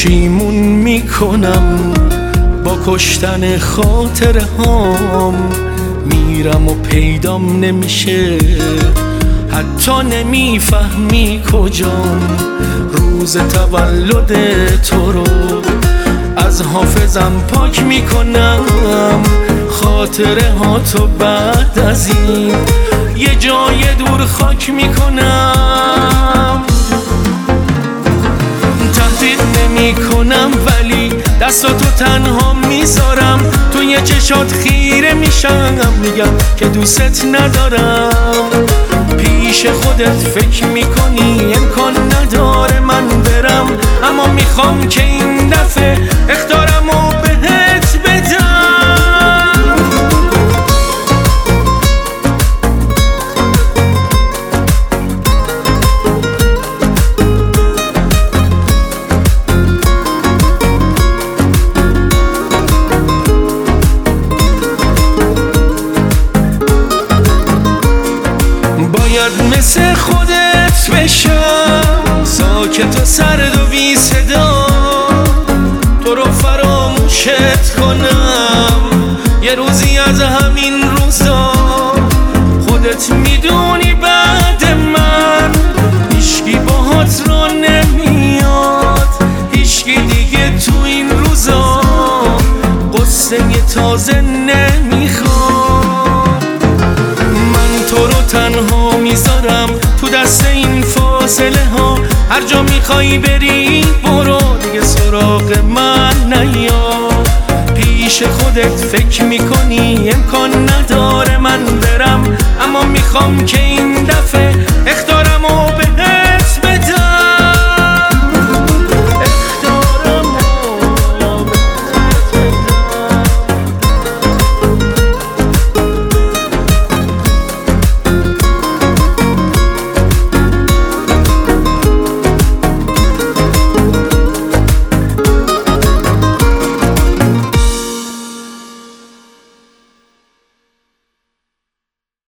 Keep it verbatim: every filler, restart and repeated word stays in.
پشیمون میکنم با کشتن خاطره هام، میرم و پیدام نمیشه، حتی نمیفهمی کجام. روز تولد تو رو از حافظم پاک میکنم، خاطره ها تو بعد از این یه جای دور خاک میکنم. تهدید نمی کنم ولی دستاتو تنها میذارم، توی چشات خیره میشم، میگم که دوست ندارم. پیش خودت فکر میکنی امکان نداره من برم، اما میخوام که این دفعه اختارمو بهت بدم. باید مثل خودت بشم، ساکت و سرد و بی صدا، تو رو فراموشت کنم یه روزی از همین روزا. خودت میدونی بعد من هیچکی باهات رو نمیاد، هیچکی دیگه تو این روزا قصه تازه نمیخواد. من تو رو تنها میذارم تو دست این فاصله ها، هر جا میخوایی بری برو، دیگه سراغ من نیا. پیش خودت فکر میکنی امکان نداره من برم، اما میخوام که این دفعه